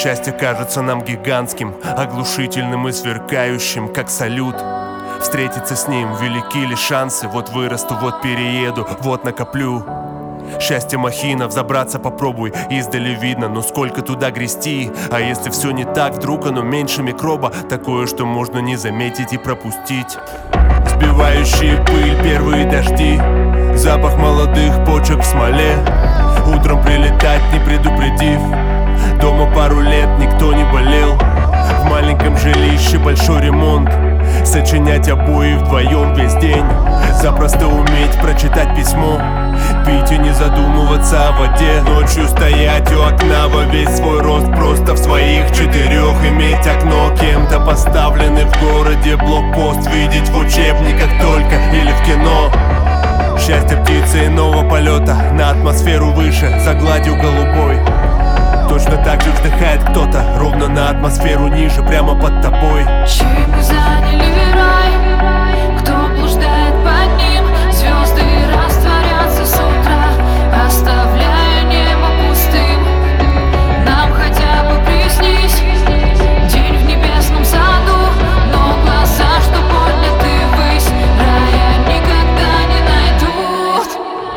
Счастье кажется нам гигантским, оглушительным и сверкающим, как салют. Встретиться с ним велики ли шансы? Вот вырасту, вот перееду, вот накоплю. Счастье махина, взобраться попробуй. Издали видно, но сколько туда грести. А если все не так, вдруг оно меньше микроба. Такое, что можно не заметить и пропустить. Сбивающие пыль первые дожди, запах молодых почек в смоле. Утром прилетать, не предупредив. Дома пару лет никто не болел. В маленьком жилище большой ремонт. Сочинять обои вдвоем весь день. Запросто уметь прочитать письмо. Пить и не задумываться о воде. Ночью стоять у окна во весь свой рост. Просто в своих четырех иметь окно. Кем-то поставленный в городе блокпост. Видеть в учебниках только или в кино. Счастье птицы иного полета. На атмосферу выше, за гладью голубой. Точно так же вздыхает кто-то ровно на атмосферу ниже, прямо под тобой. Чьи мы заняли рай, кто блуждает под ним? Звезды растворятся с утра, оставляя небо пустым. Нам хотя бы приснись день в небесном саду, но глаза, что подняты ввысь, рая никогда не найдут.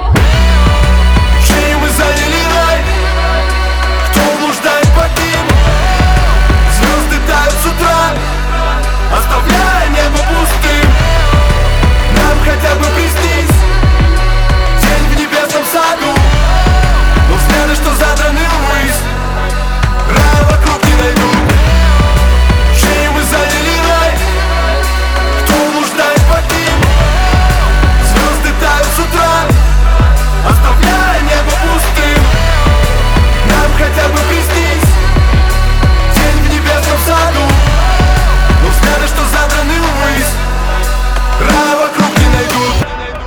Чьи мы заняли рай, кто блуждает под ним? Звезды тают с утра, оставляя небо пустым. Нам хотя бы приснись день в небесном саду, но взгляды, что задраны ввысь, рая вокруг не найдут. Чьи мы заняли рай, кто блуждает под ним? Звезды тают с утра, оставляя небо пустым. Нам хотя бы приснись день в небесном саду, но взгляды, что задраны ввысь, рая вокруг не найдут.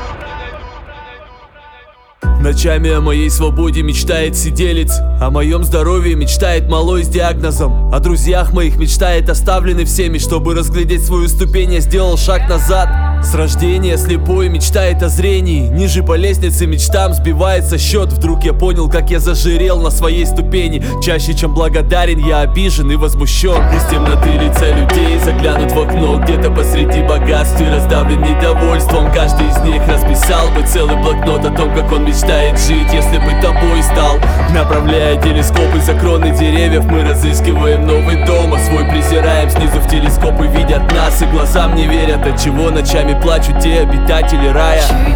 Ночами о моей свободе мечтает сиделец, о моем здоровье мечтает малой с диагнозом, о друзьях моих мечтает оставленный всеми. Чтобы разглядеть свою ступень, я сделал шаг назад. С рождения слепой мечтает о зрении, ниже по лестнице мечтам сбивается счет. Вдруг я понял, как я зажирел на своей ступени. Чаще, чем благодарен, я обижен и возмущен. Из темноты лица людей заглянут в окно. Где-то посреди богатств и раздавлен недовольством. Каждый из них расписал бы целый блокнот о том, как он мечтает жить, если бы тобой стал. Направляя телескопы за кроны деревьев, мы разыскиваем новый дом, а свой презираем. Снизу в телескопы видят нас и глазам не верят, отчего ночами плачут те обитатели рая.